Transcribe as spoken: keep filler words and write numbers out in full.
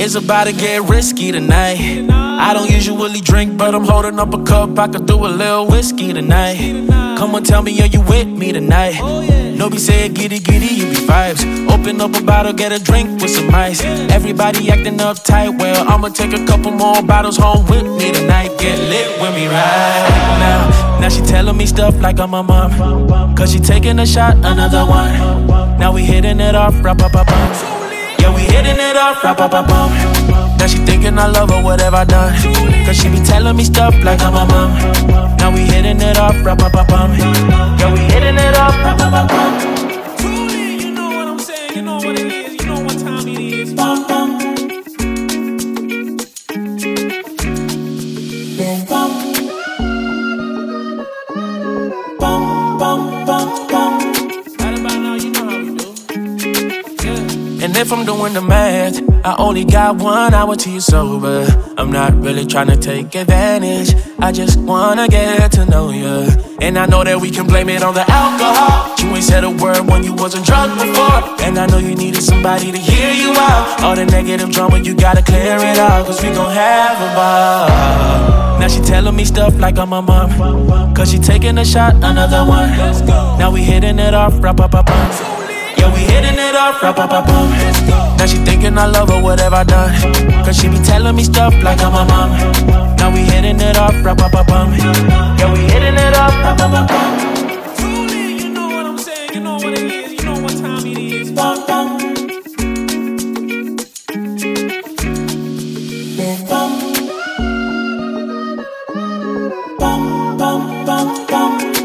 It's about to get risky tonight. I don't usually drink, but I'm holding up a cup. I could do a little whiskey tonight. Come on, tell me, are you with me tonight? No be say giddy giddy, you be vibes. Open up a bottle, get a drink with some ice. Everybody acting uptight, well, I'ma take a couple more bottles home with me tonight. Get lit with me right now. Now she telling me stuff like I'm a mom, cause she taking a shot, another one. Now we hitting it off, rap, rap, rap, rap. Yeah, we hitting it off, rap, rap, rap, rap. Now she thinking I love her, what have I done? Cause she be telling me stuff like I'm a mom. Now we hitting it off, rap, rap, rap, rap. Yeah, we hitting it off, rap, rap, rap, rap. Truly, you know what I'm saying, you know what it is, you know what time it is. Bum, bum. Bum, bum, bum, bum. Right about now, you know how we do. Yeah. And if I'm doing the math, I only got one hour till you're sober. I'm not really trying to take advantage, I just wanna get to know you. And I know that we can blame it on the alcohol. You ain't said a word when you wasn't drunk before. And I know you needed somebody to hear you out. All the negative drama, you gotta clear it out, cause we gon' have a ball. Now she telling me stuff like I'm a mom, cause she taking a shot, another one. Now we hitting it off, rap, rap, rap, rap. Yeah, we hitting it off, rap, rap, rap, rap. Now she thinking I love her, what have I done? Cause she be telling me stuff like I'm a mom. Now we hitting it off, rap, rap, rap, rap. Yeah, we hitting it off, rap, rap, rap, rap. Truly, you know what I'm saying, you know what it is, you know what time it is. Bum, bum. Bum, bum, bum, bum.